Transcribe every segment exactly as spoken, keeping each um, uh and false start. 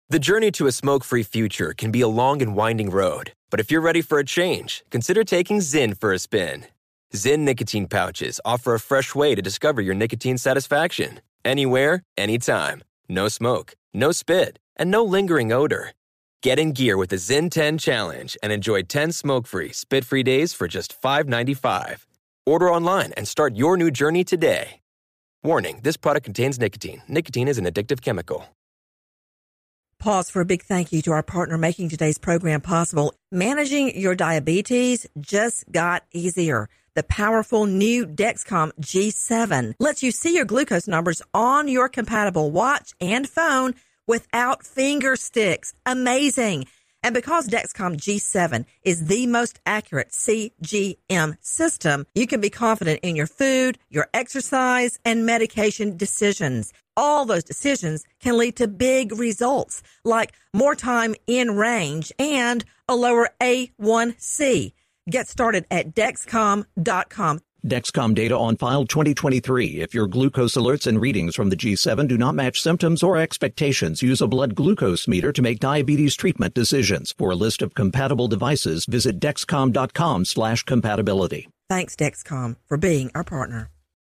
The journey to a smoke-free future can be a long and winding road, but if you're ready for a change, consider taking Zyn for a spin. Zyn nicotine pouches offer a fresh way to discover your nicotine satisfaction. Anywhere, anytime. No smoke, no spit, and no lingering odor. Get in gear with the Zyn ten Challenge and enjoy ten smoke-free, spit-free days for just five dollars and ninety-five cents. Order online and start your new journey today. Warning, this product contains nicotine. Nicotine is an addictive chemical. Pause for a big thank you to our partner making today's program possible. Managing your diabetes just got easier. The powerful new Dexcom G seven lets you see your glucose numbers on your compatible watch and phone without finger sticks. Amazing. And because Dexcom G seven is the most accurate C G M system, you can be confident in your food, your exercise, and medication decisions. All those decisions can lead to big results, like more time in range and a lower A one C. Get started at Dexcom dot com. Dexcom data on file twenty twenty-three. If your glucose alerts and readings from the G seven do not match symptoms or expectations, use a blood glucose meter to make diabetes treatment decisions. For a list of compatible devices, visit Dexcom dot com slash compatibility. Thanks, Dexcom, for being our partner.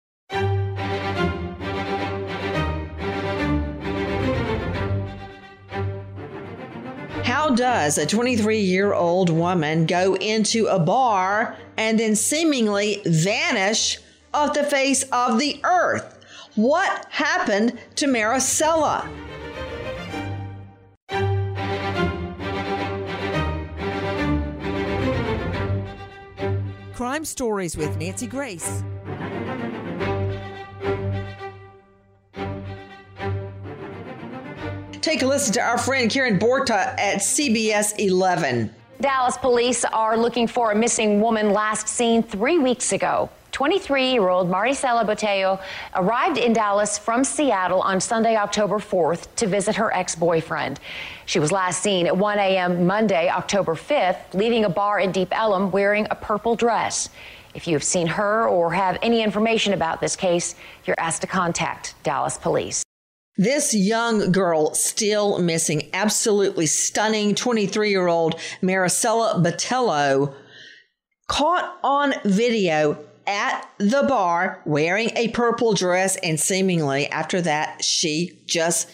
How does a twenty-three-year-old woman go into a bar and then seemingly vanish off the face of the earth? What happened to Maricela? Crime Stories with Nancy Grace. Take a listen to our friend Karen Borta at C B S eleven. Dallas police are looking for a missing woman last seen three weeks ago. twenty-three-year-old Maricela Botello arrived in Dallas from Seattle on Sunday, October fourth, to visit her ex-boyfriend. She was last seen at one a.m. Monday, October fifth, leaving a bar in Deep Ellum wearing a purple dress. If you have seen her or have any information about this case, you're asked to contact Dallas police. This young girl still missing, absolutely stunning twenty-three-year-old Maricela Botello, caught on video at the bar wearing a purple dress, and seemingly after that she just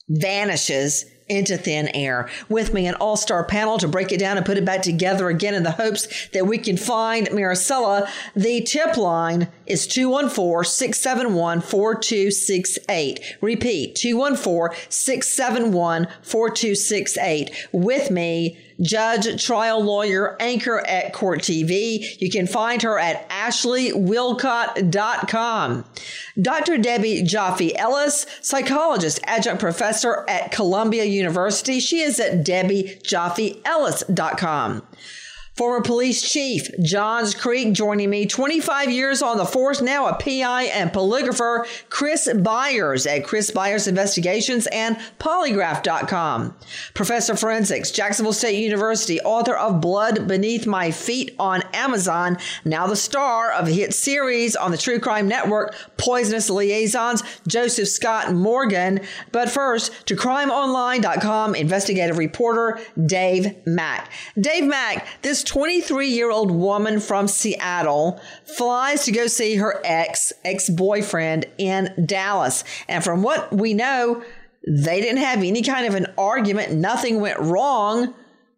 vanishes into thin air. With me, an all-star panel to break it down and put it back together again in the hopes that we can find Maricela. The tip line is two one four, six seven one, four two six eight. Repeat, two one four, six seven one, four two six eight. With me, judge, trial lawyer, anchor at Court T V. You can find her at ashley wilcott dot com. Doctor Debbie Joffe-Ellis, psychologist, adjunct professor at Columbia University. She is at debbie joffe ellis dot com. Former police chief Johns Creek joining me, twenty-five years on the force, now a P I and polygrapher, Chris Byers at Chris Byers Investigations and polygraph dot com. Professor of Forensics, Jacksonville State University, author of Blood Beneath My Feet on Amazon, now the star of a hit series on the True Crime Network, Poisonous Liaisons, Joseph Scott Morgan. But first, to crime online dot com investigative reporter Dave Mack. Dave Mack, this twenty-three-year-old woman from Seattle flies to go see her ex, ex-boyfriend in Dallas. And from what we know, they didn't have any kind of an argument. Nothing went wrong.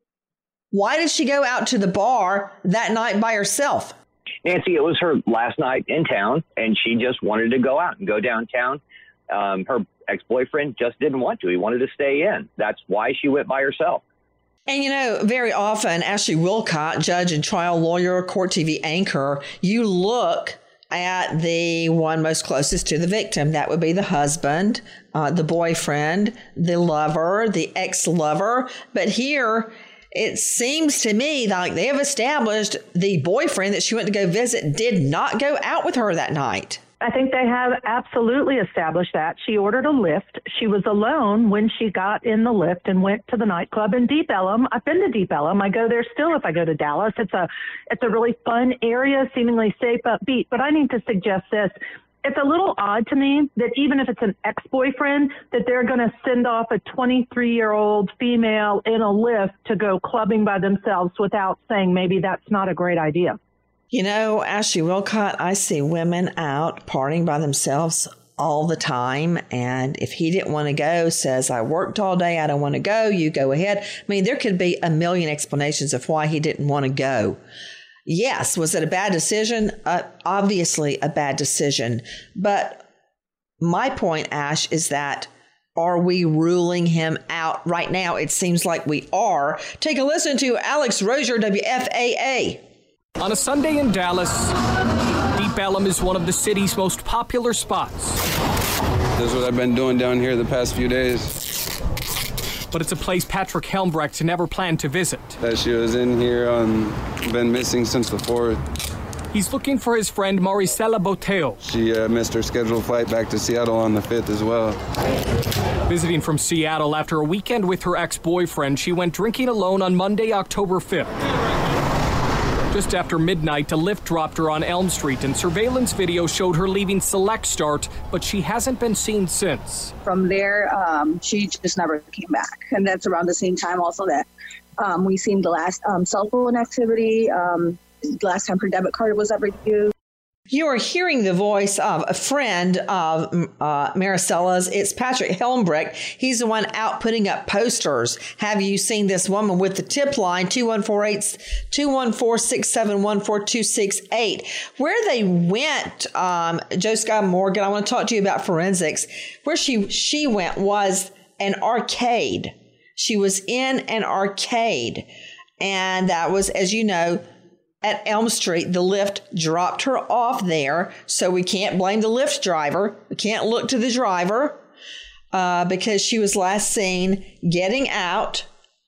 Why did she go out to the bar that night by herself? Nancy, it was her last night in town, and she just wanted to go out and go downtown. Um, her ex-boyfriend just didn't want to. He wanted to stay in. That's why she went by herself. And, you know, very often, Ashley Wilcott, judge and trial lawyer, Court T V anchor, you look at the one most closest to the victim. That would be the husband, uh, the boyfriend, the lover, the ex-lover. But here, it seems to me like they have established the boyfriend that she went to go visit did not go out with her that night. I think they have absolutely established that. She ordered a lift. She was alone when she got in the lift and went to the nightclub in Deep Ellum. I've been to Deep Ellum. I go there still if I go to Dallas. It's a it's a really fun area, seemingly safe, upbeat. But I need to suggest this. it's a little odd to me that even if it's an ex-boyfriend, that they're going to send off a twenty-three-year-old female in a lift to go clubbing by themselves without saying maybe that's not a great idea. You know, Ashley Wilcott, I see women out partying by themselves all the time. And if he didn't want to go, says, I worked all day, I don't want to go, you go ahead. I mean, there could be a million explanations of why he didn't want to go. Yes, was it a bad decision? Uh, obviously a bad decision. But my point, Ash, is that are we ruling him out right now? It seems like we are. Take a listen to Alex Rozier, W F A A. On a Sunday in Dallas, Deep Ellum is one of the city's most popular spots. This is what I've been doing down here the past few days. But it's a place Patrick Helmbrecht never planned to visit. That she was in here, um, been missing since the fourth. He's looking for his friend Maricela Boteo. She uh, missed her scheduled flight back to Seattle on the fifth as well. Visiting from Seattle after a weekend with her ex-boyfriend, she went drinking alone on Monday, October fifth. Just after midnight, a Lyft dropped her on Elm Street, and surveillance video showed her leaving Select Start, but she hasn't been seen since. From there, um, she just never came back. And that's around the same time also that um, we seen the last um, cell phone activity, um, the last time her debit card was ever used. You are hearing the voice of a friend of uh, Maricela's. It's Patrick Helmbrecht. He's the one out putting up posters. Have you seen this woman with the tip line two one four eight, two one four, six seven one, four two six eight? Where they went, um, Joe Scott Morgan, I want to talk to you about forensics. Where she, she went was an arcade. She was in an arcade. And that was, as you know, at Elm Street. The Lyft dropped her off there, so we can't blame the Lyft driver. We can't look to the driver uh, because she was last seen getting out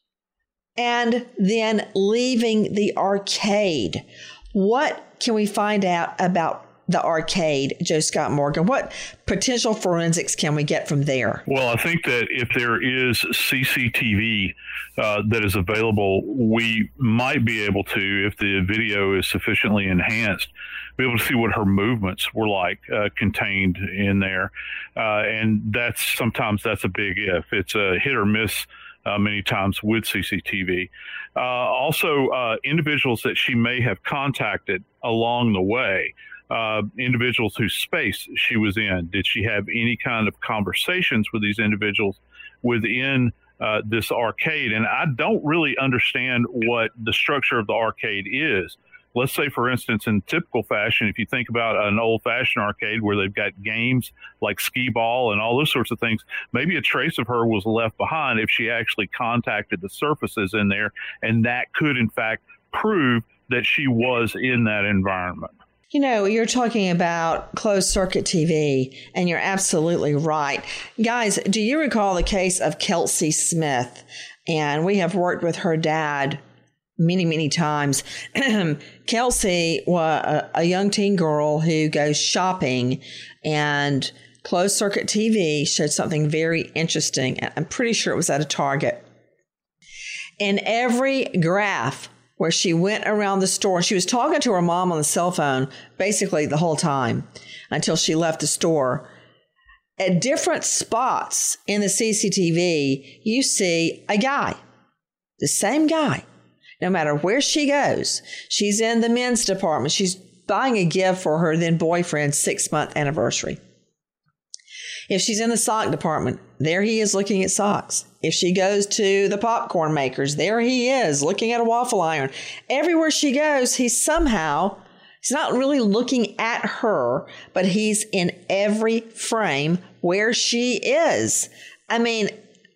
and then leaving the arcade. What can we find out about the arcade, Joe Scott Morgan? What potential forensics can we get from there? Well, I think that if there is C C T V uh, that is available, we might be able to, if the video is sufficiently enhanced, be able to see what her movements were like uh, contained in there. Uh, and that's sometimes that's a big if. It's a hit or miss uh, many times with C C T V. Uh, also, uh, individuals that she may have contacted along the way. Uh, individuals whose space she was in. Did she have any kind of conversations with these individuals within uh, this arcade? And I don't really understand what the structure of the arcade is. Let's say, for instance, in typical fashion, if you think about an old-fashioned arcade where they've got games like skee ball and all those sorts of things, maybe a trace of her was left behind if she actually contacted the surfaces in there, and that could, in fact, prove that she was in that environment. You know, you're talking about closed circuit T V, and you're absolutely right. Guys, do you recall the case of Kelsey Smith? And we have worked with her dad many, many times. Kelsey was a young teen girl who goes shopping, and closed circuit T V showed something very interesting. I'm pretty sure it was at a Target. In every graph where she went around the store, she was talking to her mom on the cell phone basically the whole time until she left the store. At different spots in the C C T V, you see a guy, the same guy, no matter where she goes. She's in the men's department. She's buying a gift for her then boyfriend's six-month anniversary. If she's in the sock department, there he is looking at socks. If she goes to the popcorn makers, there he is looking at a waffle iron. Everywhere she goes, he's somehow, he's not really looking at her, but he's in every frame where she is. I mean,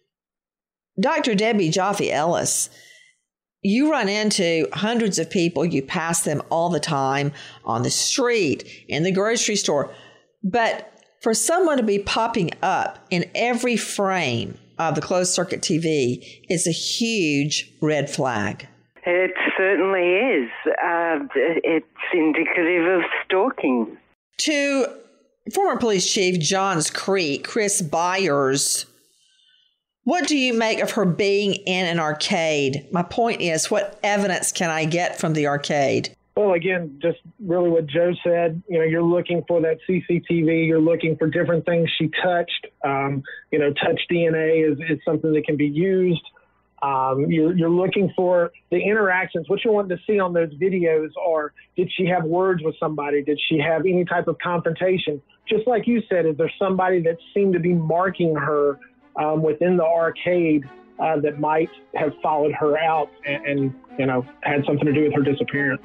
Doctor Debbie Joffe Ellis, you run into hundreds of people, you pass them all the time on the street, in the grocery store, but for someone to be popping up in every frame of the closed circuit T V is a huge red flag. It certainly is. Uh, it's indicative of stalking. To former police chief Johns Creek, Chris Byers, what do you make of her being in an arcade? My point is, what evidence can I get from the arcade? Well, again, just really what Joe said, you know, you're looking for that C C T V. You're looking for different things she touched. Um, you know, touch D N A is, is something that can be used. Um, you're, you're looking for the interactions. What you want to see on those videos are, did she have words with somebody? Did she have any type of confrontation? Just like you said, is there somebody that seemed to be marking her um, within the arcade uh, that might have followed her out and, and, you know, had something to do with her disappearance?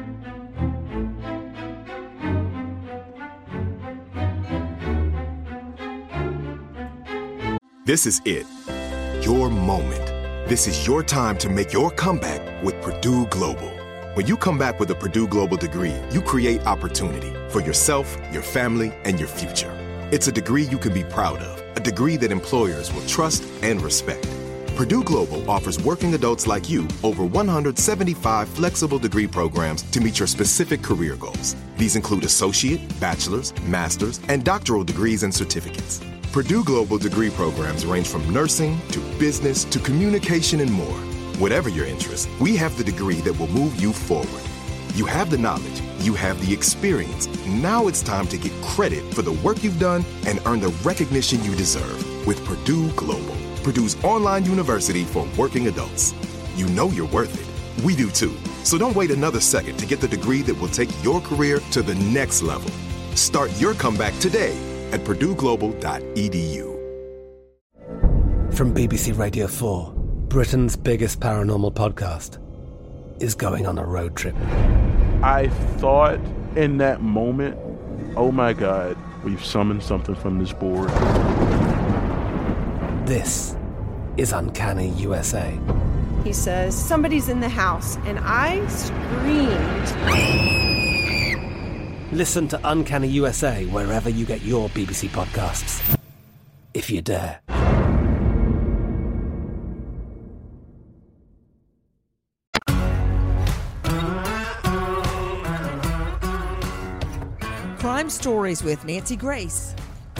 This is it. Your moment. This is your time to make your comeback with Purdue Global. When you come back with a Purdue Global degree, you create opportunity for yourself, your family, and your future. It's a degree you can be proud of, a degree that employers will trust and respect. Purdue Global offers working adults like you over one hundred seventy-five flexible degree programs to meet your specific career goals. These include associate, bachelor's, master's, and doctoral degrees and certificates. Purdue Global degree programs range from nursing to business to communication and more. Whatever your interest, we have the degree that will move you forward. You have the knowledge, you have the experience. Now it's time to get credit for the work you've done and earn the recognition you deserve with Purdue Global, Purdue's online university for working adults. You know you're worth it. We do too. So don't wait another second to get the degree that will take your career to the next level. Start your comeback today at purdue global dot e d u. From B B C Radio four, Britain's biggest paranormal podcast is going on a road trip. I thought in that moment, oh my God, we've summoned something from this board. This is Uncanny U S A. He says, somebody's in the house, and I screamed. Listen to Uncanny U S A wherever you get your B B C podcasts, if you dare. Crime Stories with Nancy Grace.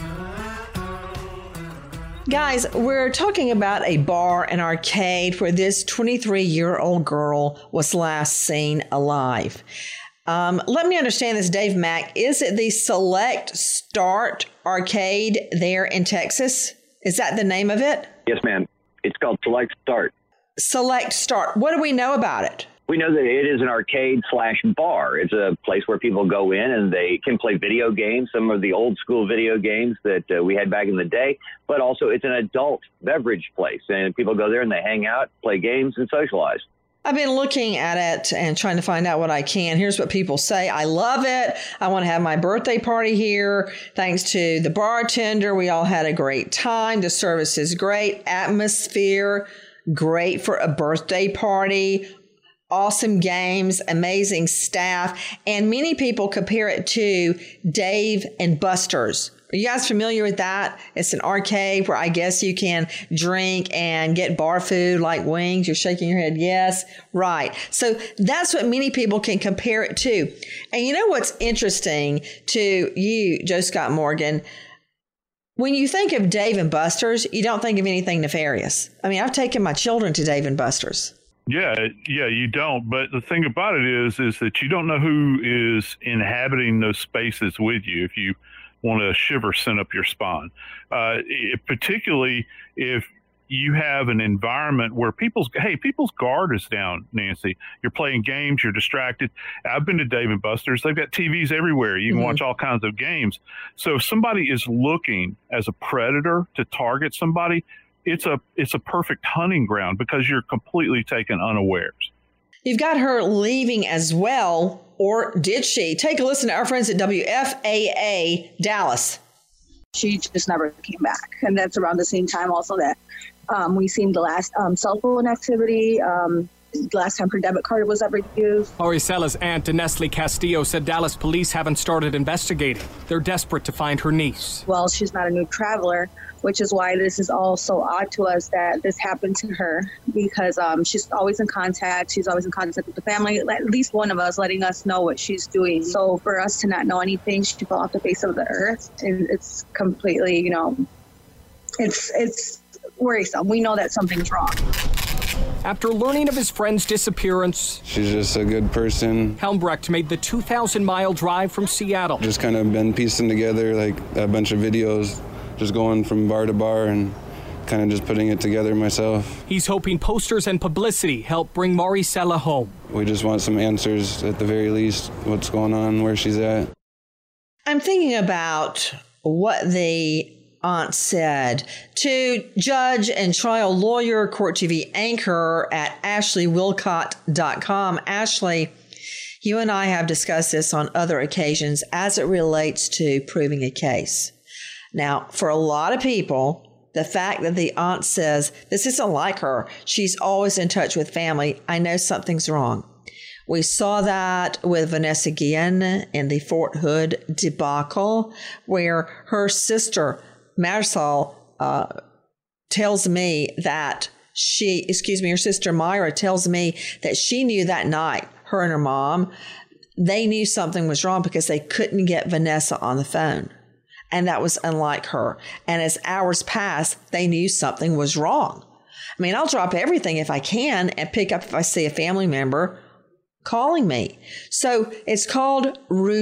Guys, we're talking about a bar and arcade where this twenty-three-year-old girl was last seen alive. Um, let me understand this, Dave Mack. Is it the Select Start Arcade there in Texas? Is that the name of it? Yes, ma'am. It's called Select Start. Select Start. What do we know about it? We know that it is an arcade slash bar. It's a place where people go in and they can play video games, some of the old school video games that uh, we had back in the day, but also it's an adult beverage place. And people go there and they hang out, play games, and socialize. I've been looking at it and trying to find out what I can. Here's what people say. I love it. I want to have my birthday party here. Thanks to the bartender, we all had a great time. The service is great. Atmosphere, great for a birthday party. Awesome games, amazing staff. And many people compare it to Dave and Buster's. Are you guys familiar with that? It's an arcade where I guess you can drink and get bar food like wings. You're shaking your head. Yes, right. So that's what many people can compare it to. And you know what's interesting to you, Joe Scott Morgan? When you think of Dave and Buster's, you don't think of anything nefarious. I mean, I've taken my children to Dave and Buster's. Yeah, yeah, you don't. But the thing about it is, is that you don't know who is inhabiting those spaces with you if you want a shiver sent up your spine. Uh, it, particularly if you have an environment where people's, hey, people's guard is down, Nancy. You're playing games, you're distracted. I've been to Dave and Buster's. They've got T Vs everywhere. You can mm-hmm. watch all kinds of games. So if somebody is looking as a predator to target somebody, it's a it's a perfect hunting ground because you're completely taken unawares. You've got her leaving as well, or did she? Take a listen to our friends at W F A A Dallas. She just never came back. And that's around the same time also that um, we seen the last um, cell phone activity, um, the last time her debit card was ever used. Oricella's aunt, Nestle Castillo, said Dallas police haven't started investigating. They're desperate to find her niece. Well, she's not a new traveler, which is why this is all so odd to us that this happened to her, because um, she's always in contact. She's always in contact with the family, at least one of us letting us know what she's doing. So for us to not know anything, she fell off the face of the earth. And it's completely, you know, it's it's worrisome. We know that something's wrong. After learning of his friend's disappearance, she's just a good person. Helmbrecht made the two thousand mile drive from Seattle. Just kind of been piecing together like a bunch of videos, just going from bar to bar and kind of just putting it together myself. He's hoping posters and publicity help bring Maricela home. We just want some answers at the very least, what's going on, where she's at. I'm thinking about what the aunt said to judge and trial lawyer, Court T V anchor at ashley wilcott dot com. Ashley, you and I have discussed this on other occasions as it relates to proving a case. Now, for a lot of people, the fact that the aunt says, this isn't like her, she's always in touch with family, I know something's wrong. We saw that with Vanessa Guillen in the Fort Hood debacle, where her sister Marisol uh, tells me that she, excuse me, her sister Myra tells me that she knew that night, her and her mom, they knew something was wrong because they couldn't get Vanessa on the phone. And that was unlike her. And as hours passed, they knew something was wrong. I mean, I'll drop everything if I can and pick up if I see a family member calling me. So it's called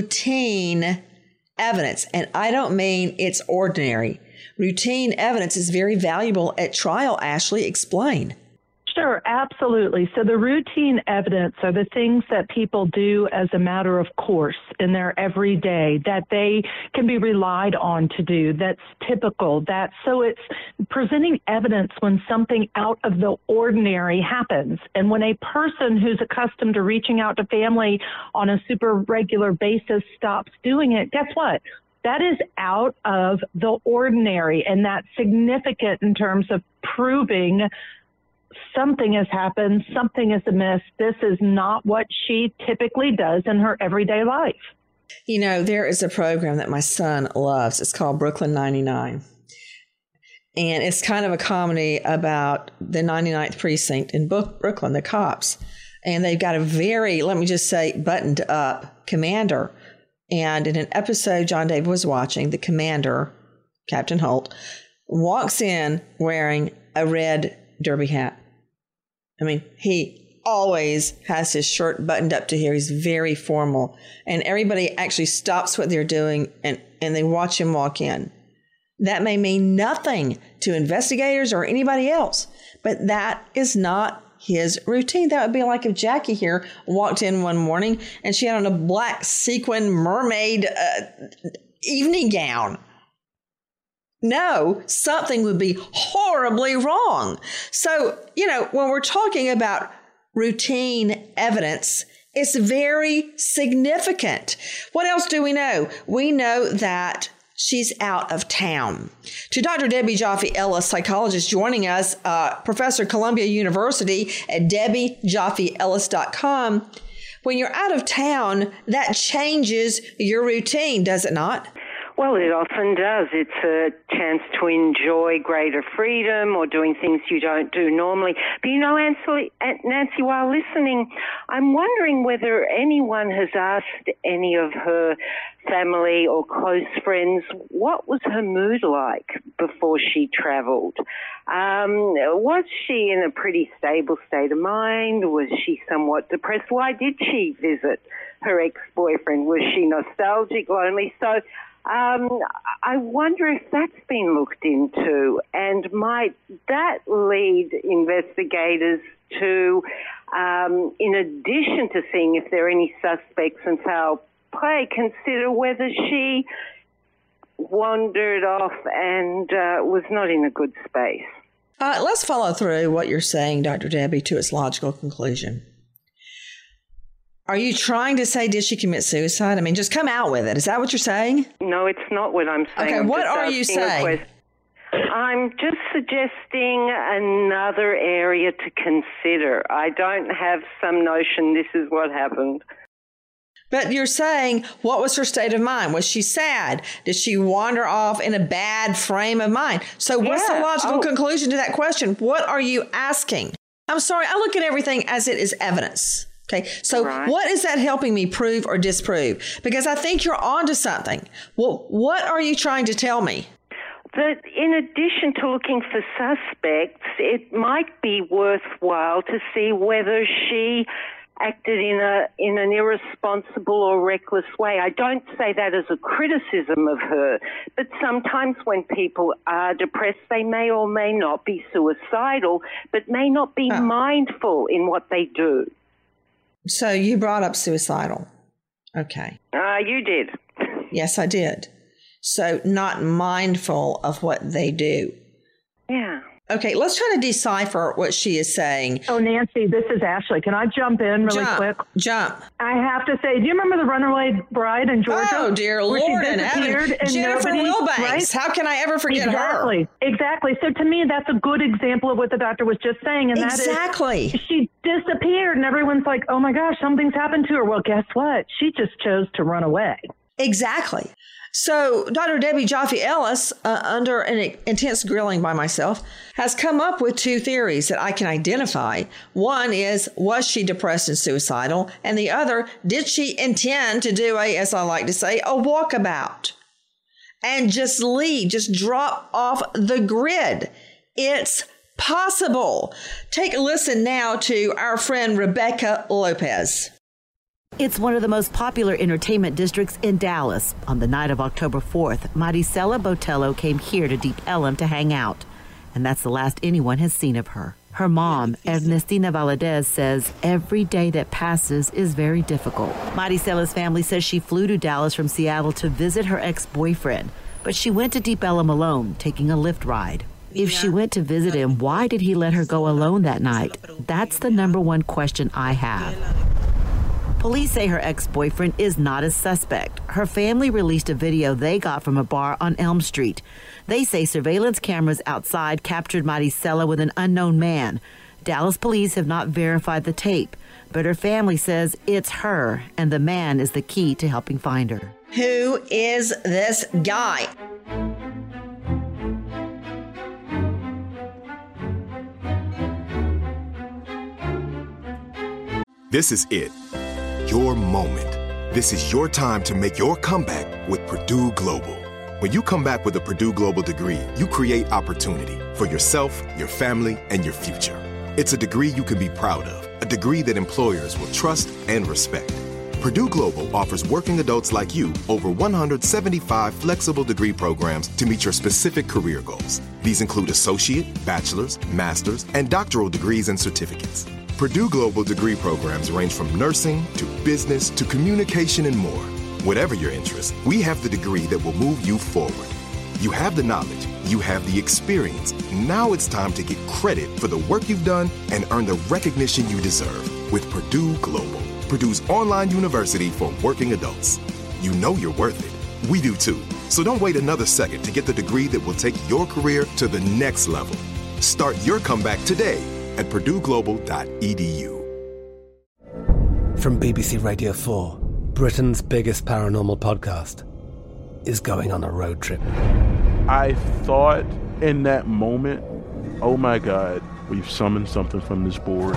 routine evidence. And I don't mean it's ordinary. Routine evidence is very valuable at trial. Ashley, explain. Sure, absolutely. So the routine evidence are the things that people do as a matter of course in their everyday, that they can be relied on to do, that's typical. That so it's presenting evidence when something out of the ordinary happens. And when a person who's accustomed to reaching out to family on a super regular basis stops doing it, guess what? That is out of the ordinary, and that's significant in terms of proving something has happened, something is amiss. This is not what she typically does in her everyday life. You know, there is a program that my son loves. It's called Brooklyn ninety-nine. And it's kind of a comedy about the ninety-ninth precinct in Brooklyn, the cops. And they've got a very, let me just say, buttoned up commander. And in an episode John David was watching, the commander, Captain Holt, walks in wearing a red derby hat. I mean, he always has his shirt buttoned up to here. He's very formal. And everybody actually stops what they're doing and, and they watch him walk in. That may mean nothing to investigators or anybody else, but that is not his routine. That would be like if Jackie here walked in one morning and she had on a black sequin mermaid uh, evening gown. No, something would be horribly wrong. So, you know, when we're talking about routine evidence, it's very significant. What else do we know? We know that she's out of town. To Doctor Debbie Joffe-Ellis, psychologist, joining us, uh, professor at Columbia University at debbie joffe ellis dot com. When you're out of town, that changes your routine, does it not? Well, it often does. It's a chance to enjoy greater freedom or doing things you don't do normally. But, you know, Nancy, Nancy, while listening, I'm wondering whether anyone has asked any of her family or close friends what was her mood like before she traveled. Um, was she in a pretty stable state of mind? Was she somewhat depressed? Why did she visit her ex-boyfriend? Was she nostalgic, lonely? So Um, I wonder if that's been looked into, and might that lead investigators to, um, in addition to seeing if there are any suspects in foul play, consider whether she wandered off and uh, was not in a good space. Uh, let's follow through what you're saying, Doctor Debbie, to its logical conclusion. Are you trying to say, did she commit suicide? I mean, just come out with it. Is that what you're saying? No, it's not what I'm saying. Okay, I'm what just are you saying? I'm just suggesting another area to consider. I don't have some notion this is what happened. But you're saying, what was her state of mind? Was she sad? Did she wander off in a bad frame of mind? So what's yeah. the logical oh. conclusion to that question? What are you asking? I'm sorry, I look at everything as it is evidence. Okay, so right. What is that helping me prove or disprove? Because I think you're onto something. Well, what are you trying to tell me? that in addition to looking for suspects, it might be worthwhile to see whether she acted in a in an irresponsible or reckless way. I don't say that as a criticism of her, but sometimes when people are depressed, they may or may not be suicidal, but may not be oh. mindful in what they do. So you brought up suicidal. Okay. Ah, uh, you did. Yes, I did. So not mindful of what they do. Yeah. Okay, let's try to decipher what she is saying. Oh, Nancy, this is Ashley. Can I jump in really jump, quick? Jump. I have to say, do you remember the runaway bride in Georgia? Oh, dear Lord in heaven. Jennifer nobody, Wilbanks. Right? How can I ever forget exactly, her? Exactly. So to me, that's a good example of what the doctor was just saying. And exactly. That is, she disappeared and everyone's like, oh my gosh, something's happened to her. Well, guess what? She just chose to run away. Exactly. So Doctor Debbie Joffe Ellis, uh, under an intense grilling by myself, has come up with two theories that I can identify. One is, was she depressed and suicidal? And the other, did she intend to do a, as I like to say, a walkabout? And just leave, just drop off the grid. It's possible. Take a listen now to our friend Rebecca Lopez. It's one of the most popular entertainment districts in Dallas. On the night of October fourth, Maricela Botello came here to Deep Ellum to hang out. And that's the last anyone has seen of her. Her mom, Ernestina Valadez, says every day that passes is very difficult. Maricela's family says she flew to Dallas from Seattle to visit her ex-boyfriend. But she went to Deep Ellum alone, taking a Lyft ride. If she went to visit him, why did he let her go alone that night? That's the number one question I have. Police say her ex-boyfriend is not a suspect. Her family released a video they got from a bar on Elm Street. They say surveillance cameras outside captured Maricela with an unknown man. Dallas police have not verified the tape, but her family says it's her, and the man is the key to helping find her. Who is this guy? This is it. Your moment. This is your time to make your comeback with Purdue Global. When you come back with a Purdue Global degree, you create opportunity for yourself, your family, and your future. It's a degree you can be proud of, a degree that employers will trust and respect. Purdue Global offers working adults like you over one hundred seventy-five flexible degree programs to meet your specific career goals. These include associate, bachelor's, master's, and doctoral degrees and certificates. Purdue Global degree programs range from nursing to business to communication and more. Whatever your interest, we have the degree that will move you forward. You have the knowledge, you have the experience. Now it's time to get credit for the work you've done and earn the recognition you deserve with Purdue Global, Purdue's online university for working adults. You know you're worth it. We do too. So don't wait another second to get the degree that will take your career to the next level. Start your comeback today at purdue global dot e d u. From B B C Radio four, Britain's biggest paranormal podcast is going on a road trip. I thought in that moment, oh my God, we've summoned something from this board.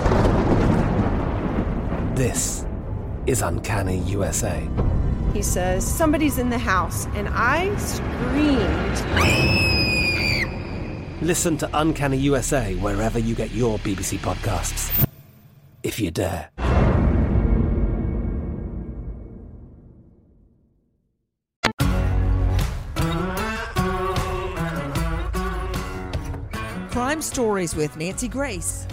This is Uncanny U S A. He says, somebody's in the house, and I screamed... Listen to Uncanny U S A wherever you get your B B C podcasts, if you dare. Crime Stories with Nancy Grace.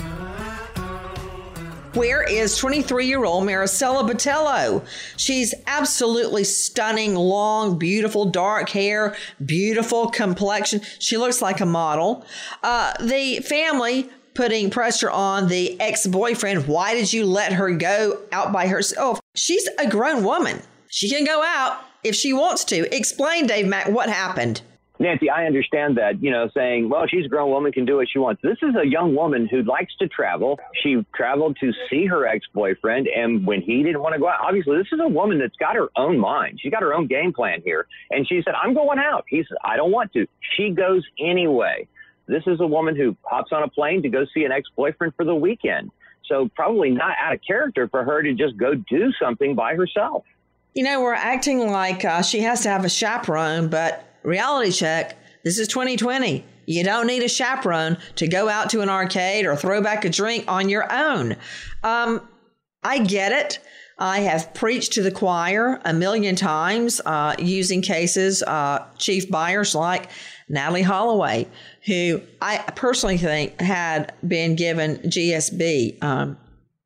Where is twenty-three-year-old Maricela Botello? She's absolutely stunning, long, beautiful, dark hair, beautiful complexion. She looks like a model. Uh, the family putting pressure on the ex-boyfriend. Why did you let her go out by herself? She's a grown woman. She can go out if she wants to. Explain, Dave Mack, what happened. Nancy, I understand that, you know, saying, well, she's a grown woman, can do what she wants. This is a young woman who likes to travel. She traveled to see her ex-boyfriend, and when he didn't want to go out, obviously, this is a woman that's got her own mind. She's got her own game plan here. And she said, I'm going out. He said, I don't want to. She goes anyway. This is a woman who hops on a plane to go see an ex-boyfriend for the weekend. So probably not out of character for her to just go do something by herself. You know, we're acting like uh, she has to have a chaperone, but reality check, This is twenty twenty. You don't need a chaperone to go out to an arcade or throw back a drink on your own. Um, I get it. I have preached to the choir a million times uh, using cases, uh, chief buyers like Natalie Holloway, who I personally think had been given G S B, um,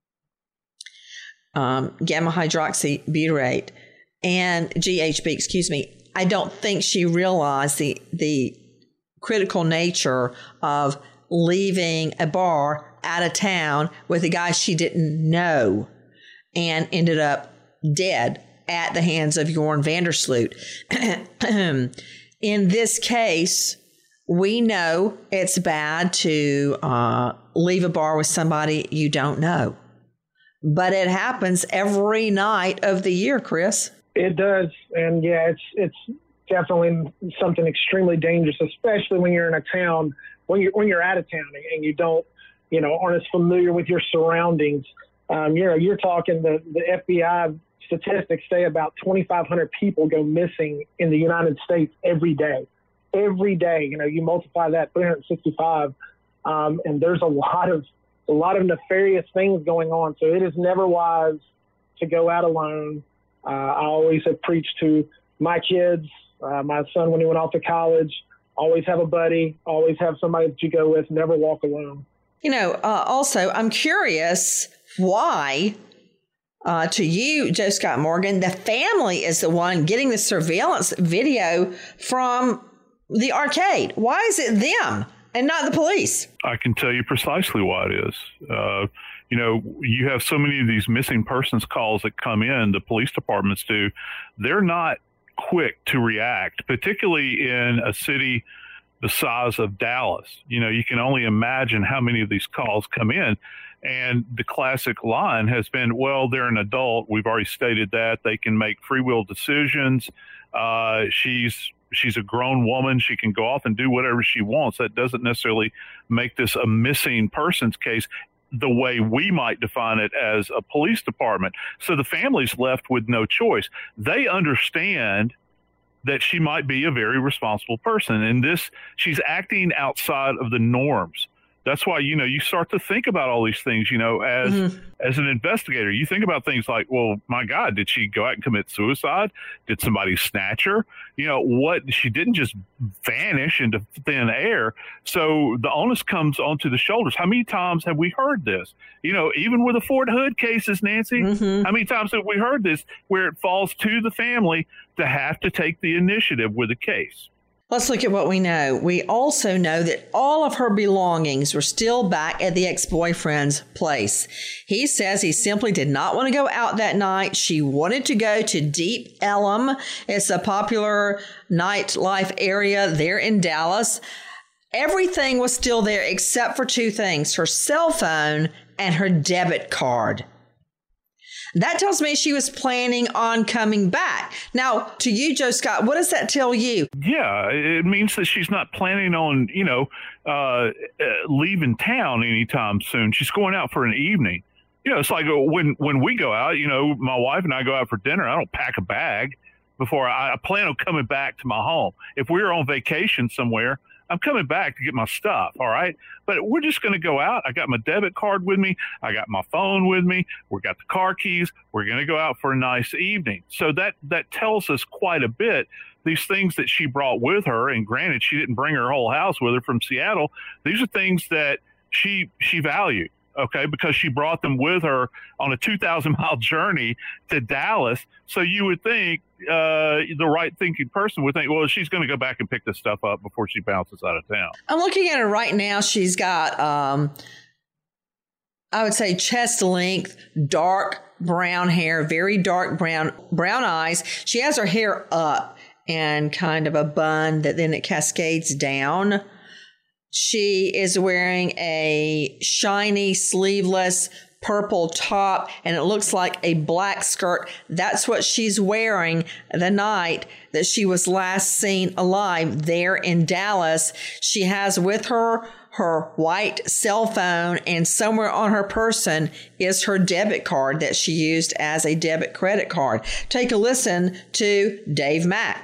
um, gamma hydroxybutyrate, and G H B, excuse me. I don't think she realized the the critical nature of leaving a bar out of town with a guy she didn't know and ended up dead at the hands of Jorn Vandersloot. In this case, we know it's bad to uh, leave a bar with somebody you don't know. But it happens every night of the year, Chris. It does. And yeah, it's it's definitely something extremely dangerous, especially when you're in a town, when you're, when you're out of town and you don't, you know, aren't as familiar with your surroundings. Um, you know, you're talking the, the F B I statistics say about twenty-five hundred people go missing in the United States every day. Every day, you know, you multiply that three hundred sixty-five, um, and there's a lot of a lot of nefarious things going on. So it is never wise to go out alone. Uh, I always have preached to my kids, uh, my son when he went off to college. Always have a buddy. Always have somebody that you go with. Never walk alone. You know, uh, also, I'm curious why, uh, to you, Joe Scott Morgan, the family is the one getting the surveillance video from the arcade. Why is it them and not the police? I can tell you precisely why it is. Uh, you know, you have so many of these missing persons calls that come in, the police departments do. They're not quick to react, particularly in a city the size of Dallas. You know, you can only imagine how many of these calls come in. And the classic line has been, well, they're an adult. We've already stated that. They can make free will decisions. Uh, she's she's a grown woman. She can go off and do whatever she wants. That doesn't necessarily make this a missing persons case the way we might define it as a police department. So the family's left with no choice. They understand that she might be a very responsible person. And this, she's acting outside of the norms. That's why, you know, you start to think about all these things, you know, as mm-hmm. as an investigator. You think about things like, well, my God, did she go out and commit suicide? Did somebody snatch her? You know, what? She didn't just vanish into thin air. So the onus comes onto the shoulders. How many times have we heard this? You know, even with the Fort Hood cases, Nancy, mm-hmm. how many times have we heard this where it falls to the family to have to take the initiative with a case? Let's look at what we know. We also know that all of her belongings were still back at the ex-boyfriend's place. He says he simply did not want to go out that night. She wanted to go to Deep Ellum. It's a popular nightlife area there in Dallas. Everything was still there except for two things, her cell phone and her debit card. That tells me she was planning on coming back. Now, to you, Joe Scott, what does that tell you? Yeah, it means that she's not planning on, you know, uh, leaving town anytime soon. She's going out for an evening. You know, it's like when, when we go out, you know, my wife and I go out for dinner, I don't pack a bag before I, I plan on coming back to my home. If we're on vacation somewhere, I'm coming back to get my stuff, all right? But we're just going to go out. I got my debit card with me. I got my phone with me. We got the car keys. We're going to go out for a nice evening. So that that tells us quite a bit. These things that she brought with her, and granted, she didn't bring her whole house with her from Seattle. These are things that she she valued, okay, because she brought them with her on a two thousand mile journey to Dallas. So you would think uh, the right thinking person would think, well, she's going to go back and pick this stuff up before she bounces out of town. I'm looking at her right now. She's got, um, I would say, chest length, dark brown hair, very dark brown, brown eyes. She has her hair up and kind of a bun that then it cascades down. She is wearing a shiny, sleeveless purple top, and it looks like a black skirt. That's what she's wearing the night that she was last seen alive there in Dallas. She has with her her white cell phone, and somewhere on her person is her debit card that she used as a debit credit card. Take a listen to Dave Mack.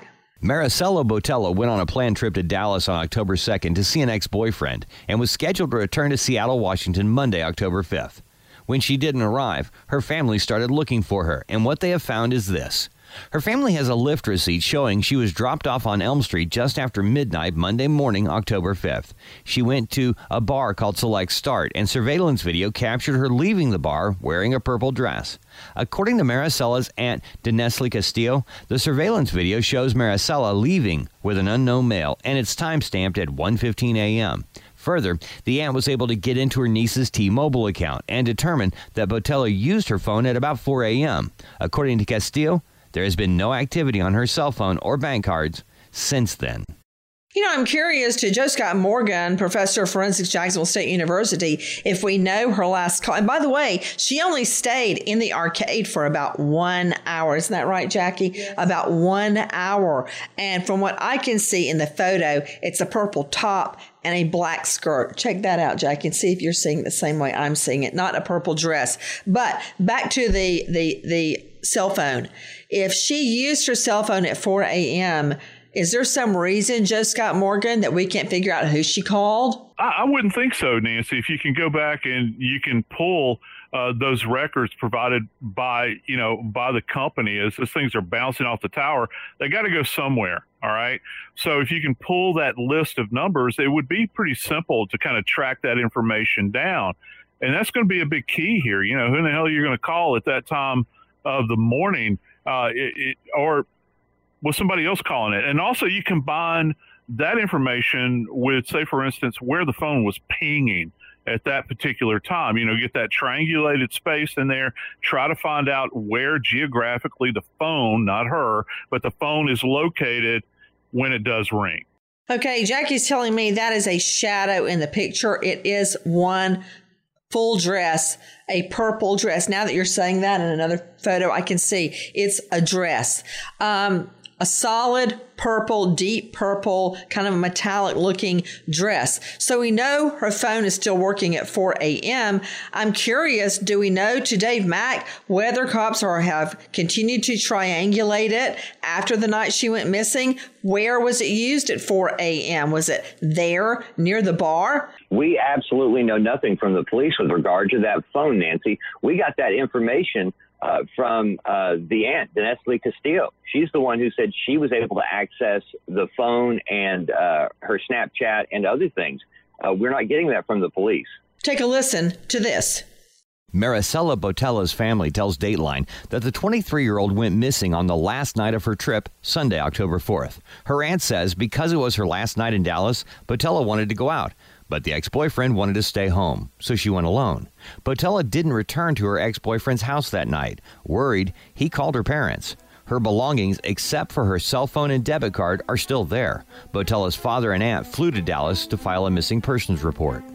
Maricela Botello went on a planned trip to Dallas on October second to see an ex-boyfriend and was scheduled to return to Seattle, Washington, Monday, October fifth. When she didn't arrive, her family started looking for her, and what they have found is this. Her family has a Lyft receipt showing she was dropped off on Elm Street just after midnight Monday morning, October fifth. She went to a bar called Select Start, and surveillance video captured her leaving the bar wearing a purple dress. According to Maricela's aunt, Denesli Castillo, the surveillance video shows Maricela leaving with an unknown male, and it's time-stamped at one fifteen a.m. Further, the aunt was able to get into her niece's T-Mobile account and determined that Botello used her phone at about four a.m. According to Castillo, there has been no activity on her cell phone or bank cards since then. You know, I'm curious to Joe Scott Morgan, professor of forensics, Jacksonville State University, if we know her last call. And by the way, she only stayed in the arcade for about one hour. Isn't that right, Jackie? Yes. About one hour. And from what I can see in the photo, it's a purple top and a black skirt. Check that out, Jackie, and see if you're seeing it the same way I'm seeing it. Not a purple dress. But back to the the the cell phone. If she used her cell phone at four a.m., is there some reason, Joe Scott Morgan, that we can't figure out who she called? I, I wouldn't think so, Nancy. If you can go back and you can pull uh, those records provided by, you know, by the company as those things are bouncing off the tower, they got to go somewhere. All right. So if you can pull that list of numbers, it would be pretty simple to kind of track that information down. And that's going to be a big key here. You know, who the hell you're going to call at that time of the morning uh, it, it, or with somebody else calling it. And also you combine that information with, say, for instance, where the phone was pinging at that particular time. You know, get that triangulated space in there, try to find out where geographically the phone, not her, but the phone is located when it does ring. Okay, Jackie's telling me that is a shadow in the picture. It is one full dress, a purple dress. Now that you're saying that in another photo, I can see it's a dress. Um, a solid purple, deep purple, kind of metallic looking dress. So we know her phone is still working at four a.m. I'm curious, do we know to Dave Mack whether cops are have continued to triangulate it after the night she went missing? Where was it used at four a.m.? Was it there near the bar? We absolutely know nothing from the police with regard to that phone, Nancy. We got that information Uh, from uh, the aunt, Denesli Castillo. She's the one who said she was able to access the phone and uh, her Snapchat and other things. Uh, we're not getting that from the police. Take a listen to this. Maricela Botello's family tells Dateline that the twenty-three-year-old went missing on the last night of her trip, Sunday, October fourth. Her aunt says because it was her last night in Dallas, Botello wanted to go out. But the ex-boyfriend wanted to stay home, so she went alone. Botello didn't return to her ex-boyfriend's house that night. Worried, he called her parents. Her belongings, except for her cell phone and debit card, are still there. Botello's father and aunt flew to Dallas to file a missing persons report.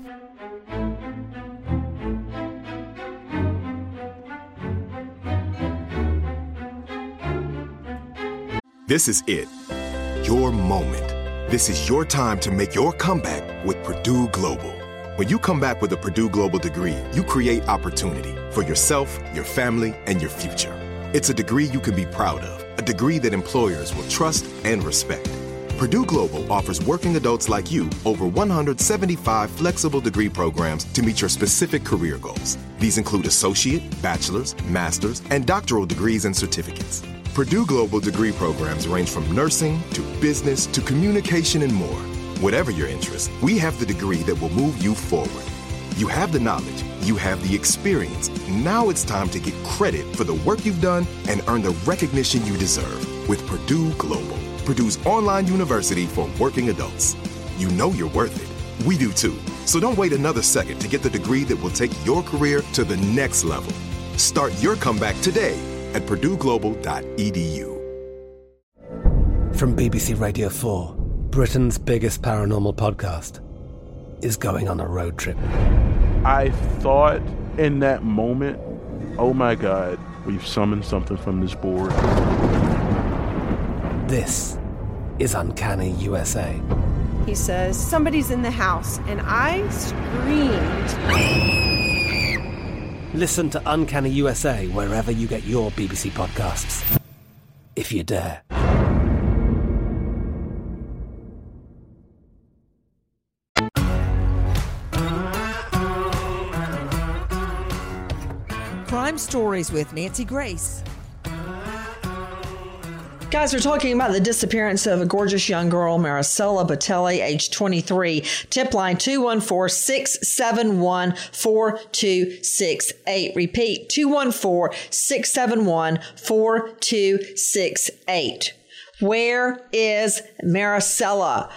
This is it. Your moment. This is your time to make your comeback with Purdue Global. When you come back with a Purdue Global degree, you create opportunity for yourself, your family, and your future. It's a degree you can be proud of, a degree that employers will trust and respect. Purdue Global offers working adults like you over one hundred seventy-five flexible degree programs to meet your specific career goals. These include associate, bachelor's, master's, and doctoral degrees and certificates. Purdue Global degree programs range from nursing to business to communication and more. Whatever your interest, we have the degree that will move you forward. You have the knowledge, you have the experience. Now it's time to get credit for the work you've done and earn the recognition you deserve with Purdue Global, Purdue's online university for working adults. You know you're worth it. We do too. So don't wait another second to get the degree that will take your career to the next level. Start your comeback today at purdue global dot e d u. From B B C Radio four, Britain's biggest paranormal podcast is going on a road trip. I thought in that moment, oh my God, we've summoned something from this board. This is Uncanny U S A. He says, somebody's in the house, and I screamed. Listen to Uncanny U S A wherever you get your B B C podcasts, if you dare. Crime Stories with Nancy Grace. Guys, we're talking about the disappearance of a gorgeous young girl, Maricela Botelli, age twenty-three. Tip line two one four, six seven one, four two six eight. Repeat, two one four, six seven one, four two six eight. Where is Maricela?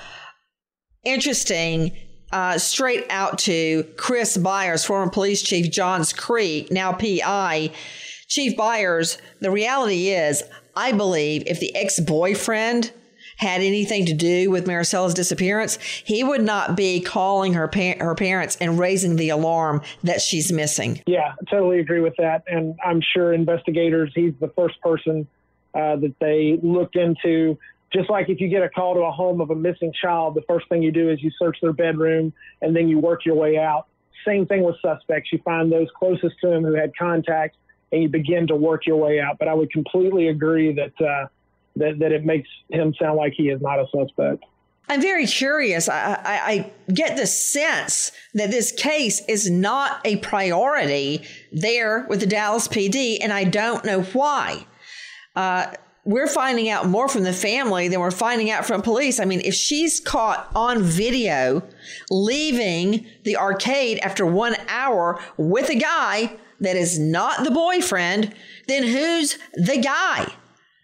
Interesting. Uh, straight out to Chris Byers, former police chief, Johns Creek, now P I. Chief Byers, the reality is, I believe if the ex-boyfriend had anything to do with Maricela's disappearance, he would not be calling her pa- her parents and raising the alarm that she's missing. Yeah, I totally agree with that. And I'm sure investigators, he's the first person uh, that they looked into. Just like if you get a call to a home of a missing child, the first thing you do is you search their bedroom and then you work your way out. Same thing with suspects. You find those closest to him who had contact, and you begin to work your way out. But I would completely agree that uh, that, that it makes him sound like he is not a suspect. I'm very curious. I, I, I get the sense that this case is not a priority there with the Dallas P D, and I don't know why. Uh, we're finding out more from the family than we're finding out from police. I mean, if she's caught on video leaving the arcade after one hour with a guy that is not the boyfriend, then who's the guy?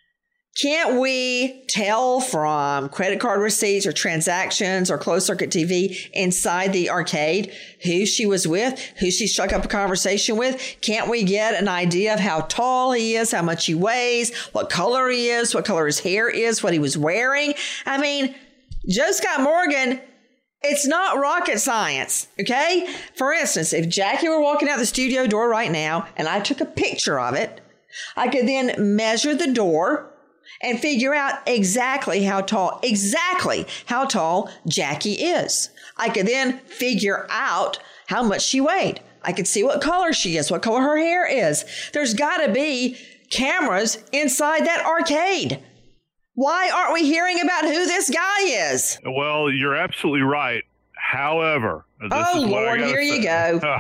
Can't we tell from credit card receipts or transactions or closed circuit T V inside the arcade who she was with, who she struck up a conversation with? Can't we get an idea of how tall he is, how much he weighs, what color he is, what color his hair is, what he was wearing? I mean, Joe Scott Morgan, it's not rocket science, okay? For instance, if Jackie were walking out the studio door right now and I took a picture of it, I could then measure the door and figure out exactly how tall, exactly how tall Jackie is. I could then figure out how much she weighed. I could see what color she is, what color her hair is. There's got to be cameras inside that arcade. Why aren't we hearing about who this guy is? Well, you're absolutely right. However, this oh, is what Lord, I here say. you go.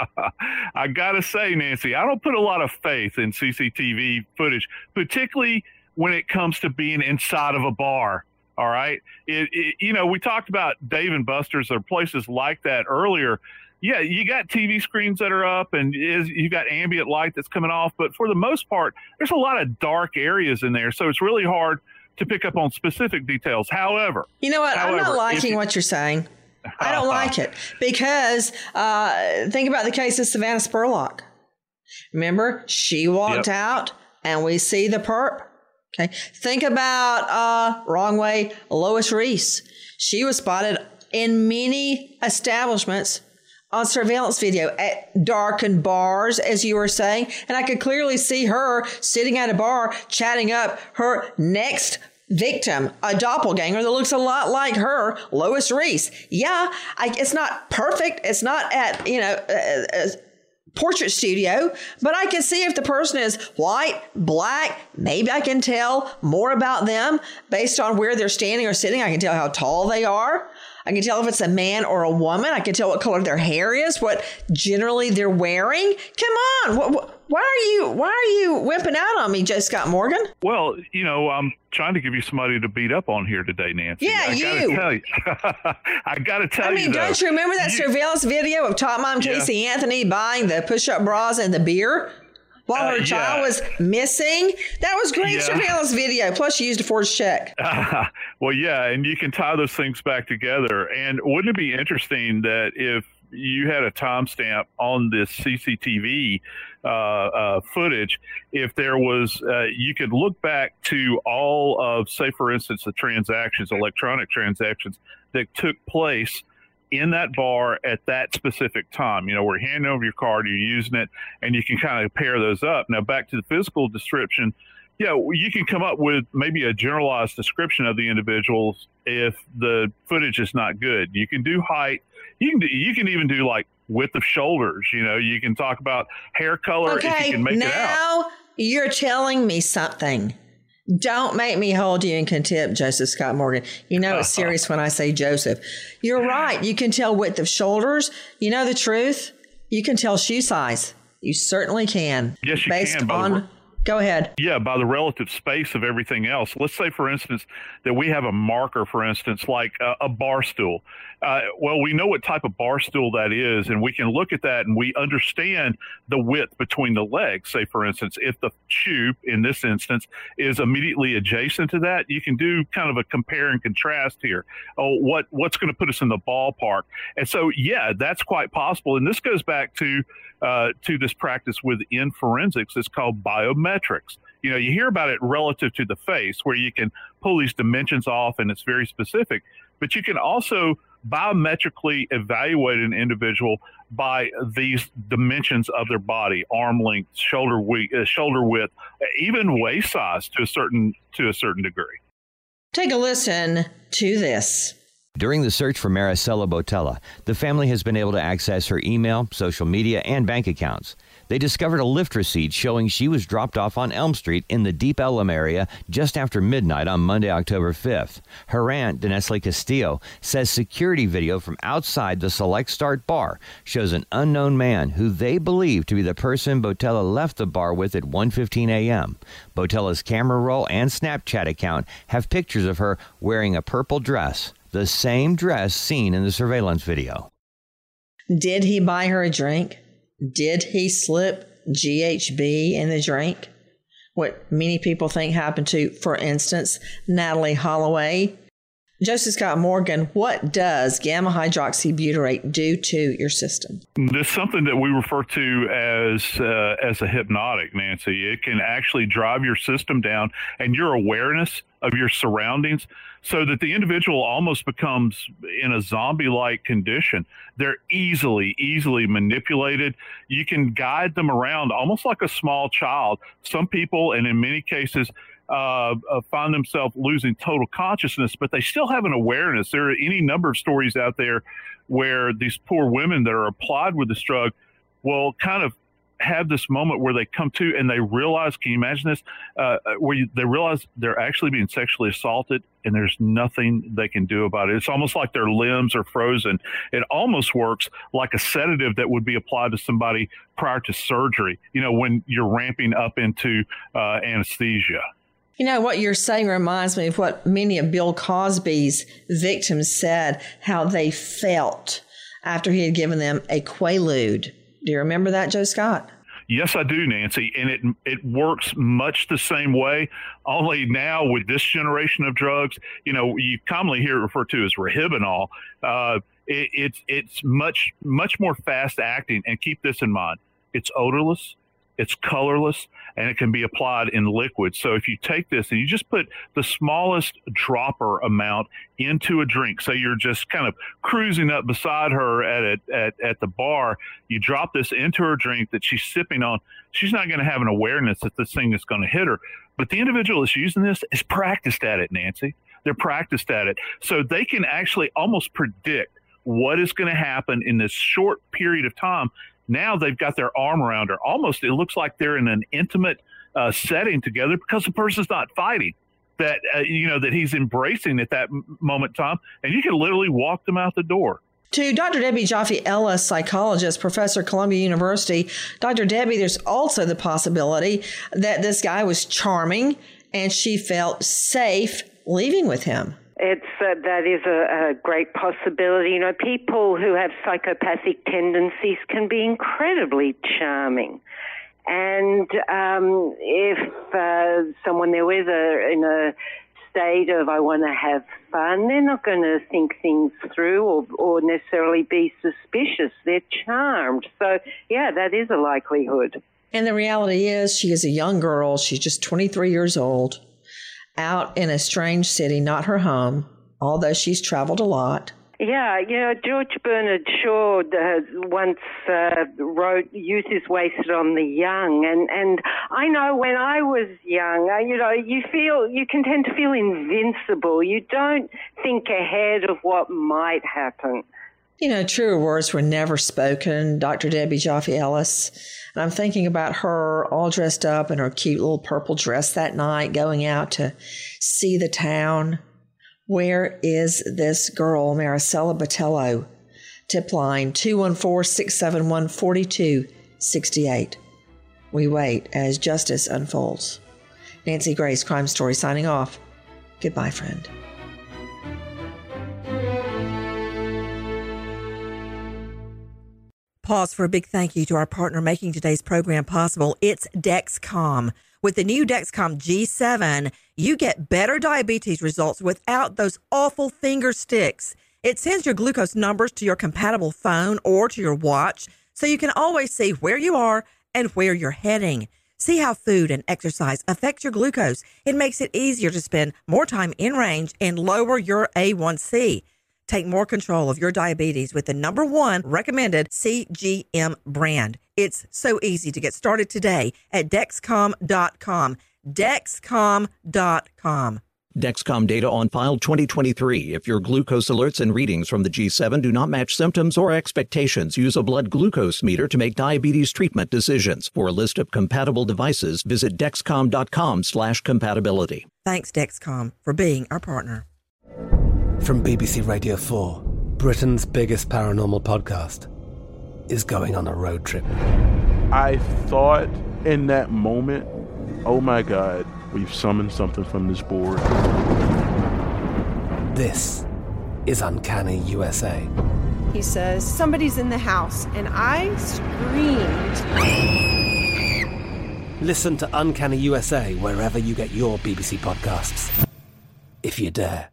I got to say, Nancy, I don't put a lot of faith in C C T V footage, particularly when it comes to being inside of a bar. All right. It, it, you know, we talked about Dave and Buster's or places like that earlier. Yeah, you got T V screens that are up and is you got ambient light that's coming off. But for the most part, there's a lot of dark areas in there. So it's really hard to pick up on specific details. However, you know what? However, I'm not liking you, what you're saying. I don't like it because uh, think about the case of Savannah Spurlock. Remember, she walked yep. out and we see the perp. Okay. Think about uh, wrong way, Lois Reese. She was spotted in many establishments on surveillance video at darkened bars, as you were saying. And I could clearly see her sitting at a bar chatting up her next victim, a doppelganger that looks a lot like her, Lois Reese. Yeah, I, it's not perfect. It's not at, you know, a, a portrait studio, but I can see if the person is white, black, maybe I can tell more about them based on where they're standing or sitting. I can tell how tall they are. I can tell if it's a man or a woman. I can tell what color their hair is, what generally they're wearing. Come on. What, what, why are you why are you wimping out on me, Joe Scott Morgan? Well, you know, I'm trying to give you somebody to beat up on here today, Nancy. Yeah, I you. Gotta tell you. I got to tell you, I mean, you, don't you remember that you, surveillance video of Top Mom Casey yeah. Anthony buying the push-up bras and the beer while her uh, child yeah. was missing? That was great yeah. surveillance video. Plus, she used a forged check. Uh, well, yeah, and you can tie those things back together. And wouldn't it be interesting that if you had a timestamp on this C C T V uh, uh, footage, if there was, uh, you could look back to all of, say, for instance, the transactions, electronic transactions that took place in that bar at that specific time. You know, where you're handing over your card, you're using it, and you can kind of pair those up. Now, back to the physical description, yeah, you can come up with maybe a generalized description of the individuals if the footage is not good. You can do height. You can do, you can even do like width of shoulders. You know, you can talk about hair color okay, if you can make it out. Now you're telling me something. Don't make me hold you in contempt, Joseph Scott Morgan. You know it's serious when I say Joseph. You're right. You can tell width of shoulders. You know the truth? You can tell shoe size. You certainly can. Yes, you based can. on. The, go ahead. Yeah, by the relative space of everything else. Let's say, for instance, that we have a marker, for instance, like a, a bar stool. Uh, well, we know what type of bar stool that is, and we can look at that and we understand the width between the legs. Say, for instance, if the shoe, in this instance, is immediately adjacent to that, you can do kind of a compare and contrast here. Oh, what what's going to put us in the ballpark? And so, yeah, that's quite possible. And this goes back to uh, to this practice within forensics. It's called biometrics. You know, you hear about it relative to the face, where you can pull these dimensions off and it's very specific, but you can also biometrically evaluate an individual by these dimensions of their body: arm length, shoulder width, uh, shoulder width, even waist size to a certain to a certain degree. Take a listen to this. During the search for Maricela Botella, the family has been able to access her email, social media, and bank accounts. They discovered a Lyft receipt showing she was dropped off on Elm Street in the Deep Ellum area just after midnight on Monday, October fifth. Her aunt, Denesli Castillo, says security video from outside the Select Start bar shows an unknown man who they believe to be the person Botella left the bar with at one fifteen a.m. Botella's camera roll and Snapchat account have pictures of her wearing a purple dress, the same dress seen in the surveillance video. Did he buy her a drink? Did he slip G H B in the drink? What many people think happened to, for instance, Natalee Holloway. Joseph Scott Morgan, what does gamma hydroxybutyrate do to your system? This is something that we refer to as uh, as a hypnotic, Nancy. It can actually drive your system down and your awareness of your surroundings, so that the individual almost becomes in a zombie-like condition. They're easily, easily manipulated. You can guide them around almost like a small child. Some people, and in many cases, uh, uh, find themselves losing total consciousness, but they still have an awareness. There are any number of stories out there where these poor women that are applied with this drug will kind of have this moment where they come to and they realize, can you imagine this, uh, where you, they realize they're actually being sexually assaulted and there's nothing they can do about it. It's almost like their limbs are frozen. It almost works like a sedative that would be applied to somebody prior to surgery, you know, when you're ramping up into uh, anesthesia. You know, what you're saying reminds me of what many of Bill Cosby's victims said, how they felt after he had given them a Quaalude. Do you remember that, Joe Scott? Yes, I do, Nancy. And it it works much the same way, only now with this generation of drugs, you know, you commonly hear it referred to as Rohypnol. Uh, it, it's it's much, much more fast acting. And keep this in mind. It's odorless, it's colorless, and it can be applied in liquid. So if you take this and you just put the smallest dropper amount into a drink, say you're just kind of cruising up beside her at a, at at the bar, you drop this into her drink that she's sipping on, she's not going to have an awareness that this thing is going to hit her. But the individual that's using this is practiced at it, Nancy. They're practiced at it. So they can actually almost predict what is going to happen in this short period of time. Now they've got their arm around her. Almost, it looks like they're in an intimate uh, setting together because the person's not fighting. That uh, you know that he's embracing at that moment in time, and you can literally walk them out the door. To Doctor Debbie Joffe Ellis, psychologist, professor at Columbia University, Doctor Debbie, there's also the possibility that this guy was charming and she felt safe leaving with him. It's uh, that is a, a great possibility. You know, people who have psychopathic tendencies can be incredibly charming. And um, if uh, someone they're with are in a state of, I want to have fun, they're not going to think things through or, or necessarily be suspicious. They're charmed. So, yeah, that is a likelihood. And the reality is she is a young girl. She's just twenty-three years old, out in a strange city, not her home, although she's traveled a lot. Yeah, you know, George Bernard Shaw uh, once uh, wrote, "Youth is wasted on the young," and and I know when I was young, uh, you know, you feel you can tend to feel invincible. You don't think ahead of what might happen. You know, truer words were never spoken, Doctor Debbie Joffe Ellis. And I'm thinking about her all dressed up in her cute little purple dress that night, going out to see the town. Where is this girl, Maricela Botello? Tip line two one four, six seven one, four two sixty-eight. We wait as justice unfolds. Nancy Grace, Crime Story, signing off. Goodbye, friend. Pause for a big thank you to our partner making today's program possible. It's Dexcom. With the new Dexcom G seven, you get better diabetes results without those awful finger sticks. It sends your glucose numbers to your compatible phone or to your watch, so you can always see where you are and where you're heading. See how food and exercise affect your glucose. It makes it easier to spend more time in range and lower your A one C. Take more control of your diabetes with the number one recommended C G M brand. It's so easy to get started today at Dexcom dot com. Dexcom dot com. Dexcom data on file twenty twenty-three. If your glucose alerts and readings from the G seven do not match symptoms or expectations, use a blood glucose meter to make diabetes treatment decisions. For a list of compatible devices, visit Dexcom dot com slash compatibility. Thanks, Dexcom, for being our partner. From B B C Radio four, Britain's biggest paranormal podcast is going on a road trip. I thought in that moment, oh my God, we've summoned something from this board. This is Uncanny U S A. He says, somebody's in the house, and I screamed. Listen to Uncanny U S A wherever you get your B B C podcasts, if you dare.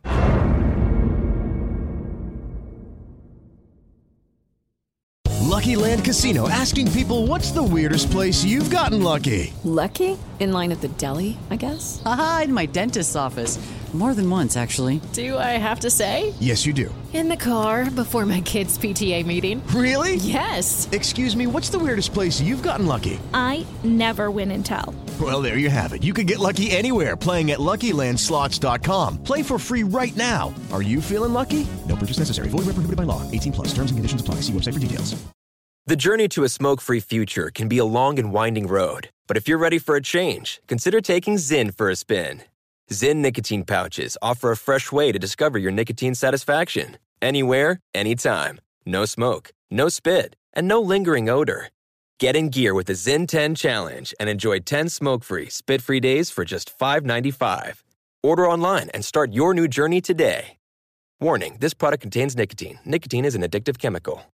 Lucky Land Casino, asking people, what's the weirdest place you've gotten lucky? Lucky? In line at the deli, I guess? Aha, in my dentist's office. More than once, actually. Do I have to say? Yes, you do. In the car before my kids' P T A meeting. Really? Yes. Excuse me, what's the weirdest place you've gotten lucky? I never win and tell. Well, there you have it. You can get lucky anywhere, playing at Lucky Land Slots dot com. Play for free right now. Are you feeling lucky? No purchase necessary. Void where prohibited by law. eighteen plus. Terms and conditions apply. See website for details. The journey to a smoke-free future can be a long and winding road. But if you're ready for a change, consider taking Zyn for a spin. Zyn nicotine pouches offer a fresh way to discover your nicotine satisfaction. Anywhere, anytime. No smoke, no spit, and no lingering odor. Get in gear with the Zyn ten Challenge and enjoy ten smoke-free, spit-free days for just five dollars and ninety-five cents. Order online and start your new journey today. Warning, this product contains nicotine. Nicotine is an addictive chemical.